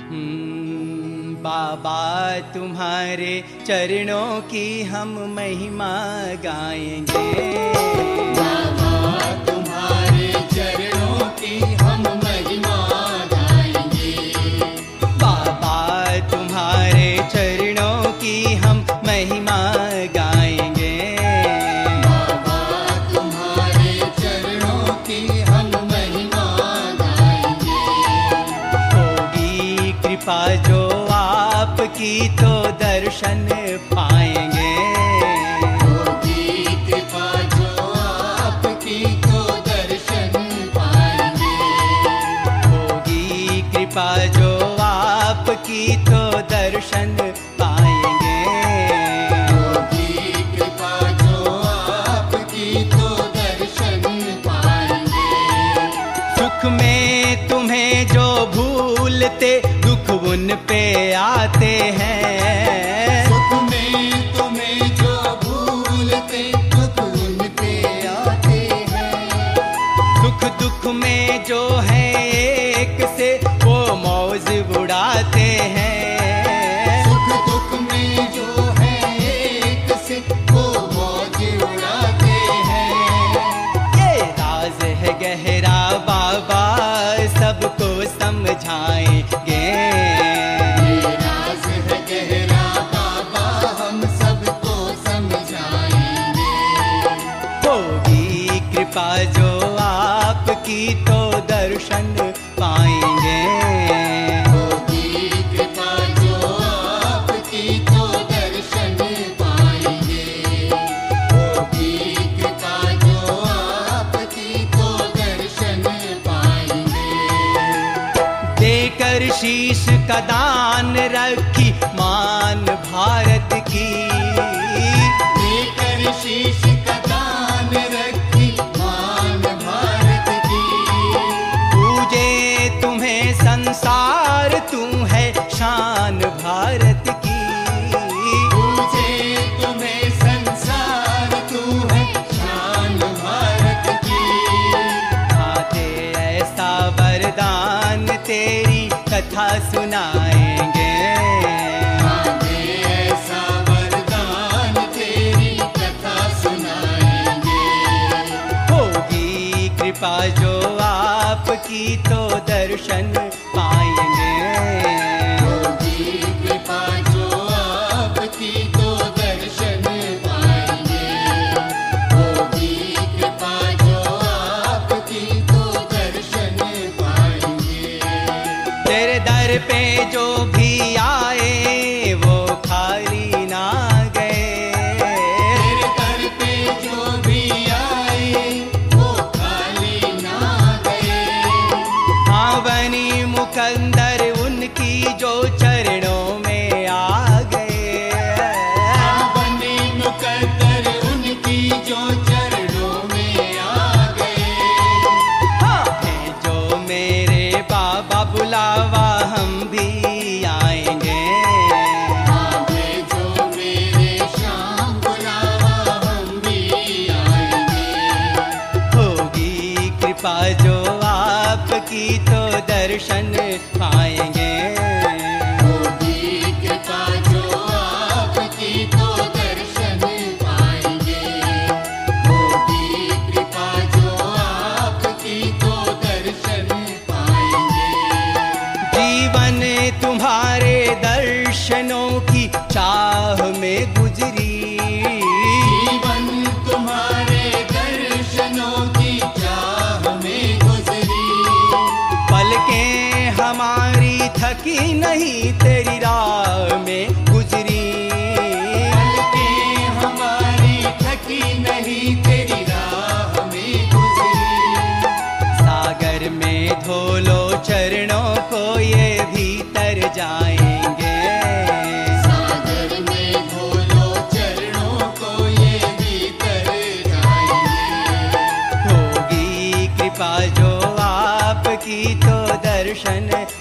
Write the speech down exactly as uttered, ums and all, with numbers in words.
बाबा तुम्हारे चरणों की हम महिमा गाएंगे। बाबा तुम्हारे चरणों की हम महिमा गाएंगे। बाबा तुम्हारे चरणों की हम महिमा गाएंगे। बाबा तुम्हारे चरणों की हम महिमा गाएंगे। होगी कृपा जो आपकी तो दर्शन पाएंगे। होगी कृपा जो आपकी तो दर्शन पाएंगे। होगी कृपा जो आपकी तो दर्शन पाएंगे। होगी कृपा जो आपकी तो दर्शन पाएंगे। सुख में तुम्हें जो भूलते दुख उन पे आते हैं। सुख में तुम्हें जो भूलते दुख उन पे आते हैं। सुख दुख में जो है एक से वो मौज उड़ाते हैं। सुख दुख में जो है एक से वो मौज उड़ाते हैं। ये राज है गहरा बाबा सबको समझाएंगे। ये राज है गहरा बाबा हम सबको समझाएंगे। होगी कृपा जो आपकी तो दर्शन पाएंगे। होगी कृपा जो आपकी तो दर्शन पाएंगे। होगी कृपा जो आपकी तो दर्शन पाएंगे। देकर शीश का दान रखी मान भारत की। देकर शीश का दान रखी मान भारत की। पूजे तुम्हें संसार तू है शान भारत की। पूजे तुम्हें संसार तू है शान भारत की। आते ऐसा वरदान तेरी कथा सुनाएंगे। आगे ऐसा वरदान तेरी कथा सुनाएंगे। होगी कृपा जो आपकी तो दर्शन पाएंगे। होगी कृपा जो आपकी तो दर्शन पाएंगे। होगी कृपा जो आपकी तो दर्शन पाएंगे। तेरे दर पे जो भी आए वो खाली ना गए। तेरे दर पे जो भी आए वो खाली ना गए। हाँ बनी मुकंदर उनकी जो चरणों में आ गए। बने मुकद्दर उनकी जो चरणों में आ गए। हाँ है जो मेरे बाबा बुलावा हम भी आएंगे। आगे जो मेरे शाम बुलावा हम भी आएंगे। होगी कृपा जो आपकी तो दर्शन पाएंगे। होगी कृपा जो आपकी तो दर्शन पाएंगे। होगी कृपा जो आपकी तो दर्शन पाएंगे। जीवन तुम्हारे दर्शनों की चाह में गुजरी। जीवन तुम्हारे दर्शनों की चाह में गुजरी। पलकें हमारी थकी नहीं तेरी राह में गुजरी। पलकें हमारी थकी नहीं तेरी राह में गुजरी। सागर में धो लो चरणों को ये भीतर जाएंगे। सागर में धो लो चरणों को ये भीतर जाएंगे। होगी कृपा जो आपकी तो दर्शन